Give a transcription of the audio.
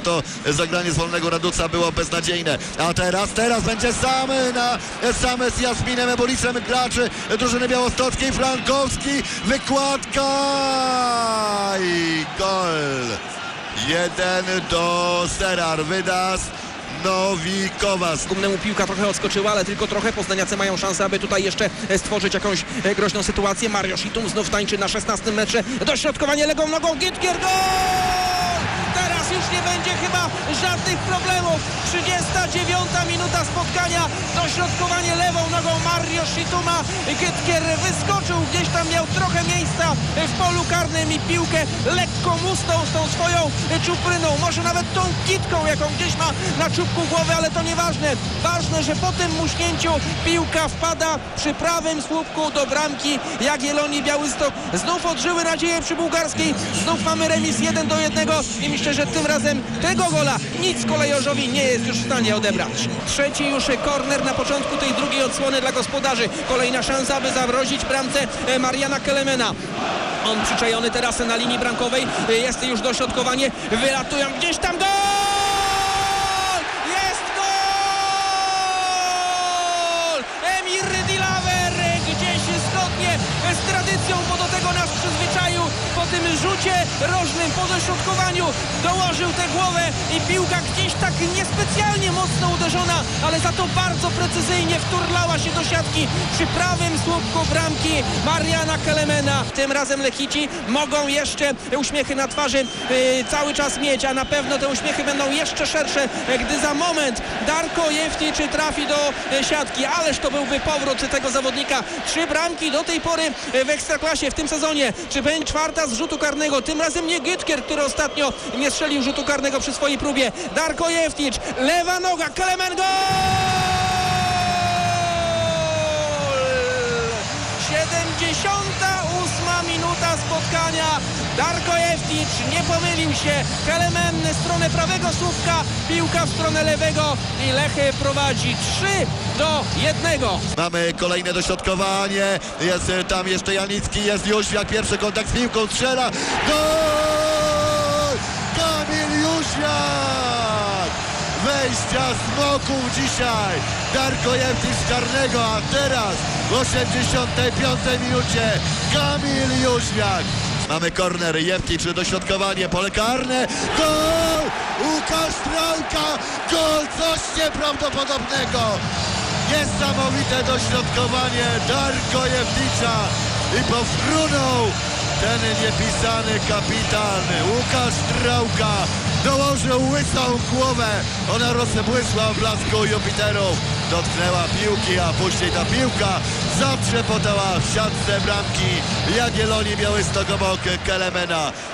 to zagranie z wolnego Raduca było beznadziejne. A teraz będzie same z Jasminem Ebolisem graczy drużyny białostockiej. Frankowski, wykładka i gol. 1-0. Arvydas Nowikowas. Gumnemu piłka trochę odskoczyła, ale tylko trochę. Poznaniacy mają szansę, aby tutaj jeszcze stworzyć jakąś groźną sytuację. Mario Szitum znów tańczy na 16 metrze. Dośrodkowanie lewą nogą. Gytkier, gol! Teraz już nie będzie chyba żadnych problemów. 39 minuta spotkania. Dośrodkowanie lewą nogą Mario Shituma. Gytkier wyskoczył. Gdzieś tam miał trochę miejsca w polu karnym i piłkę lekko musnął z tą swoją czupryną. Może nawet tą kitką, jaką gdzieś ma na czubku głowy, ale to nieważne. Ważne, że po tym muśnięciu piłka wpada przy prawym słupku do bramki Jagiellonii Białystok. Znów odżyły nadzieje przy Bułgarskiej. Znów mamy remis 1-1 i myślę, że tym razem tego gola nic kolejorzowi nie jest już w stanie odebrać. Trzeci już korner na początku tej drugiej odsłony dla gospodarzy. Kolejna szansa, aby zawrozić bramce Mariana Kelemena. On przyczajony teraz na linii bramkowej. Jest już dośrodkowanie. Wylatują gdzieś tam. Gol! Jest gol! Emir Dilaver gdzieś zgodnie z tradycją, bo do tego nas przyzwyczaił. Po tym rzucie rożnym, po dośrodkowaniu dołożył tę głowę i piłka gdzieś tak niespecjalnie mocno uderzona, ale za to bardzo precyzyjnie wturlała się do siatki przy prawym słupku bramki Mariana Kelemena. Tym razem Lechici mogą jeszcze uśmiechy na twarzy cały czas mieć, a na pewno te uśmiechy będą jeszcze szersze, gdy za moment Darko Jeftic trafi do siatki. Ależ to byłby powrót tego zawodnika. 3 bramki do tej pory w Ekstraklasie w tym sezonie. Czy będzie czwarta z rzutu karnego? Tym razem nie Gytkier, który ostatnio nie strzelił rzutu karnego przy swojej próbie. Darko Jeftic, lewa noga, Kelemen, gol! 78 minuta spotkania. Darko Jeftic nie pomylił się. Kelemen w stronę prawego słupka, piłka w stronę lewego i Lech prowadzi 3-1. Mamy kolejne dośrodkowanie. Jest tam jeszcze Janicki, jest Jóźwiak. Pierwszy kontakt z piłką, strzela. Gol! Kamil Jóźwiak! Wejścia smoków dzisiaj. Darko Jeftic z karnego, a teraz w 85 minucie Kamil Jóźwiak. Mamy korner, Jeftic, dośrodkowanie, pole karne, gol! Łukasz Trałka, gol, coś nieprawdopodobnego! Niesamowite dośrodkowanie Darko Jeftica i powfrunął ten niepisany kapitan Łukasz Trałka. Dołożył łysą głowę, ona rozbłysła w blasku Jupiterów. Dotknęła piłki, a później ta piłka zatrzepotała w siatce bramki Jagiellonii Białystok obok Kelemena.